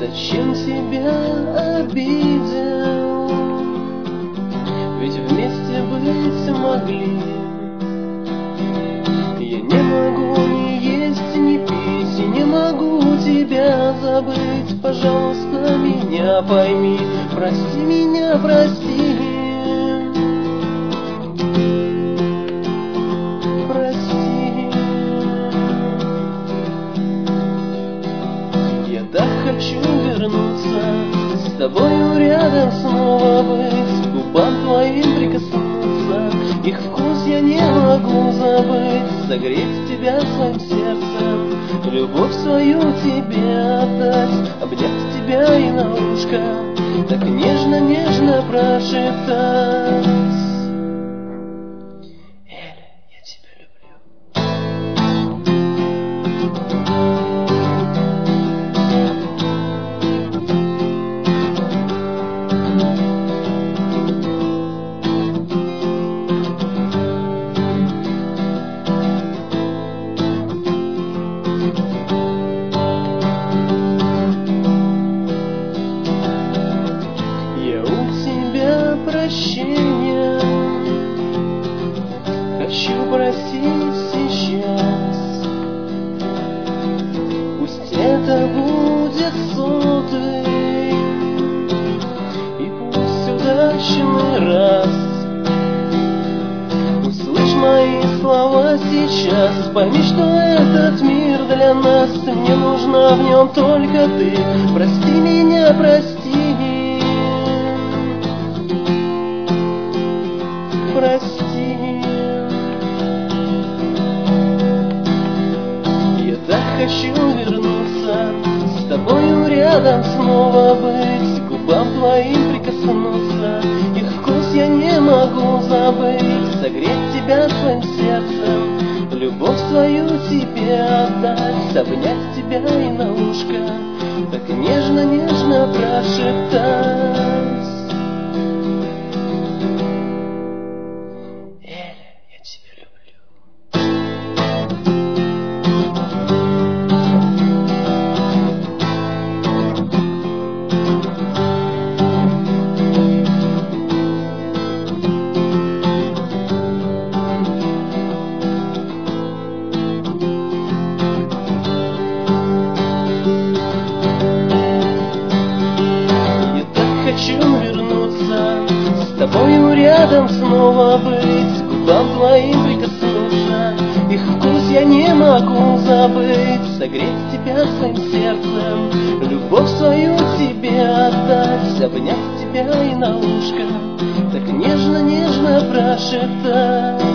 Зачем тебя обидел? Ведь вместе быть могли. Я не могу ни есть, ни пить, и не могу тебя забыть. Пожалуйста, меня пойми, прости меня, прости. Прости. Я так хочу вернуться, с тобою рядом снова быть, к губам твоим прикоснуться. Их вкус я не могу забыть, согреть тебя своим сердцем, любовь свою тебе отдать, обнять тебя и на ушко так нежно-нежно прошептать: Эля, я тебя люблю. Прощения хочу просить сейчас. Пусть это будет сотый, и пусть удачный раз. Услышь мои слова сейчас, пойми, что этот мир для нас. Мне нужна в нем только ты. Прости меня, прости. Прости. Я так хочу вернуться, с тобою рядом снова быть, к губам твоим прикоснуться. Их вкус я не могу забыть, согреть тебя своим сердцем, любовь свою тебе отдать, обнять тебя и на ушко так нежно-нежно прошептать: хочу вернуться, с тобою рядом снова быть, к губам твоим прикоснуться. Их вкус я не могу забыть, согреть тебя своим сердцем, любовь свою тебе отдать, обнять тебя и на ушко так нежно-нежно прошептать: